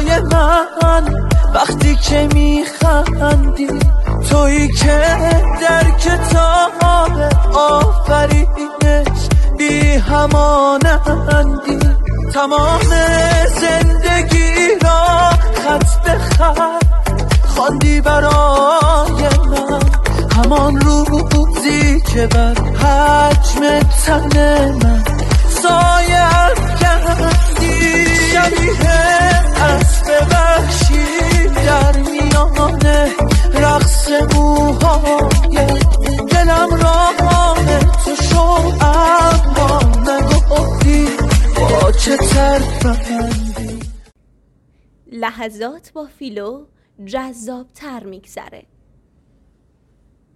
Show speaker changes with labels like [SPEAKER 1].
[SPEAKER 1] برای من وقتی که میخندی، تویی که در کتاب آفرینش بی همانندی. تمام زندگی را خط به خط خواندی برای من، همان روزی که بر حجم تن من سایه افکندی. شبیه اسب وحشی در میان رقص موهای دلم راه تو شو، اما نگفتی با چه ترفندی.
[SPEAKER 2] لحظات با فیلو جذاب تر میگذره.